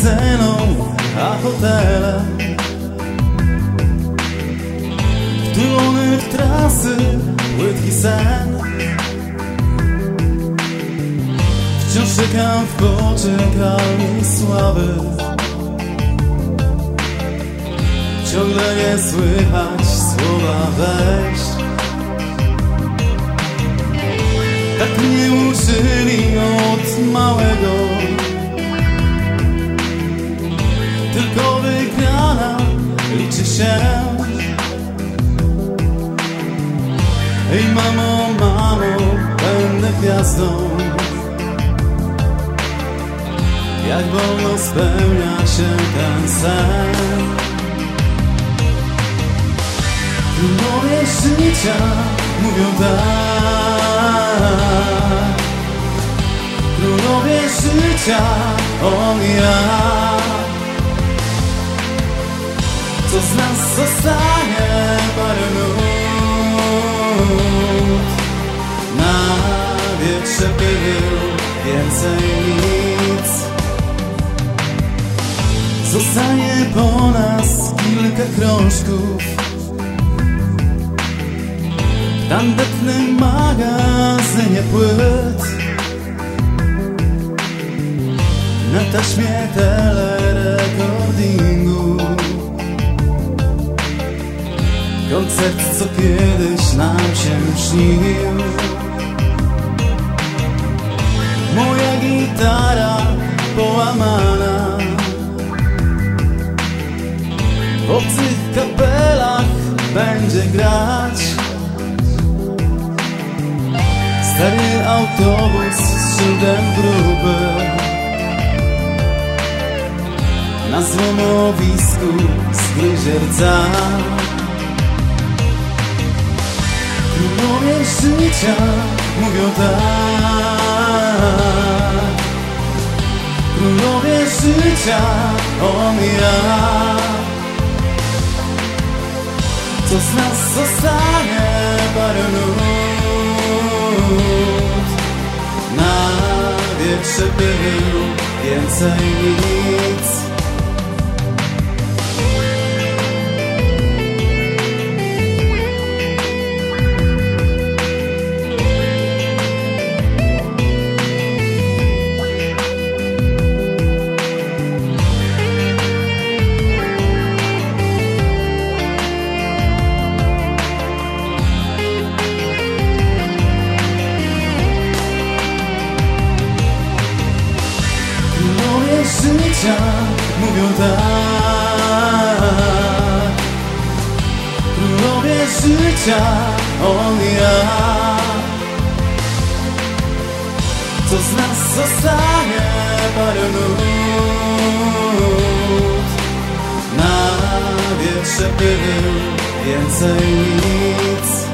sceną, a hotele wtulony w trasy, płytki sen. Wciąż czekam w poczekalni sławy. Ciągle nie słychać słowa wejść. Tak mnie uczyli od małego. Tylko wygrana liczy się. Ej mamo, mamo, będę gwiazdą. Jak wolno spełnia się ten sen. Królowie życia mówią tak. Królowie życia, on i ja. Co z nas zostanie parę minut. Na wietrze pył, więcej nic. Zostanie po nas kilka krążków w tandetnym magazynie płyt. Na taśmie telerekordingu koncert, co kiedyś nam się śnił. Moja gitara połamana w obcych kapelach będzie grać. Stary autobus z szyldem grupy na złomowisku zgryzie rdza. Królowie życia mówią tak. Królowie życia, on i ja. Co z nas zostanie parę minut. Na wietrze pył, więcej nic. Życia mówią tak. Królowie życia, on i ja. Co z nas zostanie parę minut. Na wietrze pył, więcej nic.